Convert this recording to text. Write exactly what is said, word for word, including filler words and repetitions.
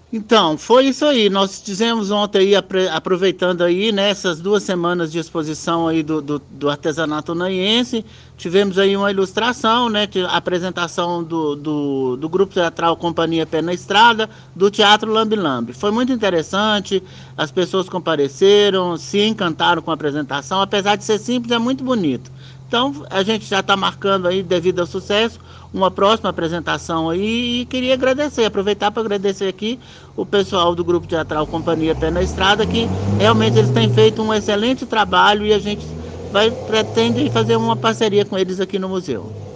Então, foi isso aí. Nós fizemos ontem aí, apre- aproveitando aí, né, essas duas semanas de exposição aí do, do, do artesanato unaiense, tivemos aí uma ilustração, né, de apresentação do, do, do grupo teatral Companhia Pé na Estrada, do Teatro Lambi Lambi. Foi muito interessante, as pessoas compareceram, se encantaram com a apresentação, apesar de ser simples, é muito bonito. Então, a gente já está marcando aí, devido ao sucesso, uma próxima apresentação aí e queria agradecer, aproveitar para agradecer aqui o pessoal do Grupo Teatral Companhia Pé na Estrada, que realmente eles têm feito um excelente trabalho e a gente vai pretende fazer uma parceria com eles aqui no museu.